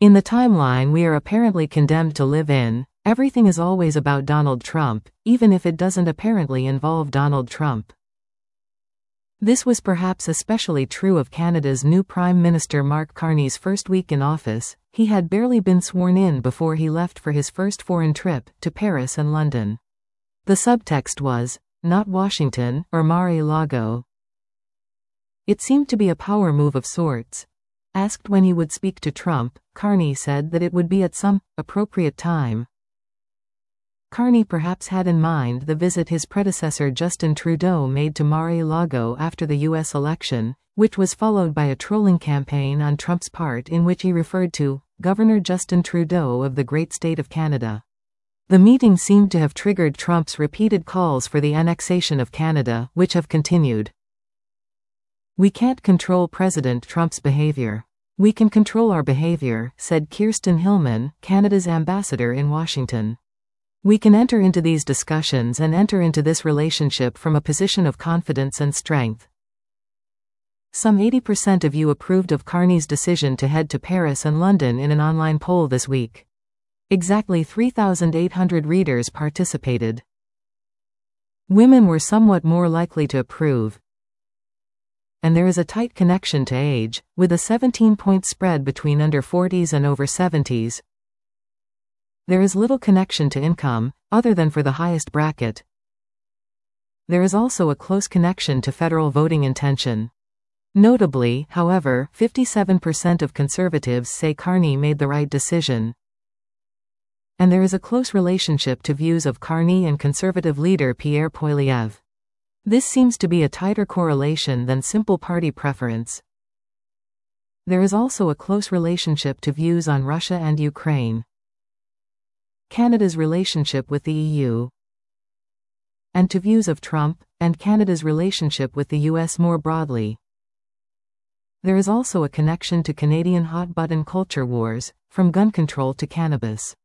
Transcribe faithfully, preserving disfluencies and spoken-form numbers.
In the timeline we are apparently condemned to live in, everything is always about Donald Trump, even if it doesn't apparently involve Donald Trump. This was perhaps especially true of Canada's new Prime Minister Mark Carney's first week in office. He had barely been sworn in before he left for his first foreign trip, to Paris and London. The subtext was, not Washington, or Mar-a-Lago. It seemed to be a power move of sorts. Asked when he would speak to Trump, Carney said that it would be at some appropriate time. Carney perhaps had in mind the visit his predecessor Justin Trudeau made to Mar-a-Lago after the U S election, which was followed by a trolling campaign on Trump's part in which he referred to Governor Justin Trudeau of the great state of Canada. The meeting seemed to have triggered Trump's repeated calls for the annexation of Canada, which have continued. "We can't control President Trump's behavior. We can control our behavior," said Kirsten Hillman, Canada's ambassador in Washington. "We can enter into these discussions and enter into this relationship from a position of confidence and strength." Some eighty percent of you approved of Carney's decision to head to Paris and London in an online poll this week. Exactly three thousand eight hundred readers participated. Women were somewhat more likely to approve. And there is a tight connection to age, with a seventeen-point spread between under forties and over seventies. There is little connection to income, other than for the highest bracket. There is also a close connection to federal voting intention. Notably, however, fifty-seven percent of conservatives say Carney made the right decision. And there is a close relationship to views of Carney and conservative leader Pierre Poilievre. This seems to be a tighter correlation than simple party preference. There is also a close relationship to views on Russia and Ukraine, Canada's relationship with the E U, and to views of Trump, and Canada's relationship with the U S more broadly. There is also a connection to Canadian hot-button culture wars, from gun control to cannabis.